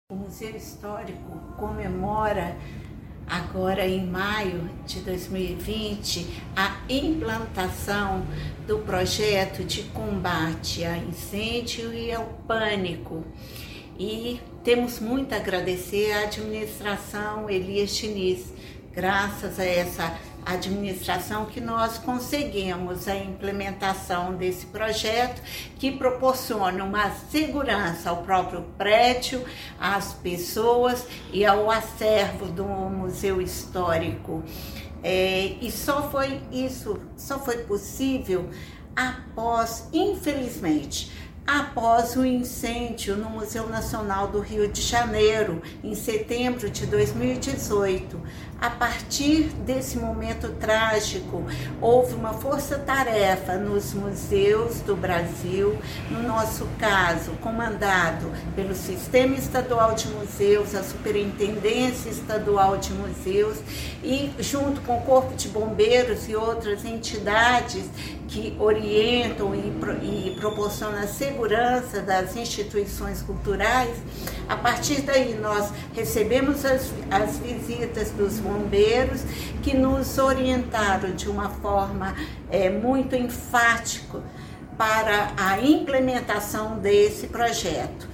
O Museu Histórico comemora agora em maio de 2020 a implantação do projeto de combate a incêndio e ao pânico. E temos muito a agradecer à administração Elias Diniz. Graças a essa administração que nós conseguimos a implementação desse projeto, que proporciona uma segurança ao próprio prédio, às pessoas e ao acervo do Museu Histórico. E só foi possível infelizmente, após o incêndio no Museu Nacional do Rio de Janeiro, em setembro de 2018. A partir desse momento trágico, houve uma força-tarefa nos museus do Brasil, no nosso caso, comandado pelo Sistema Estadual de Museus, a Superintendência Estadual de Museus, e junto com o Corpo de Bombeiros e outras entidades que orientam e proporcionam a segurança das instituições culturais. A partir daí, nós recebemos as visitas dos bombeiros, que nos orientaram de uma forma muito enfática para a implementação desse projeto.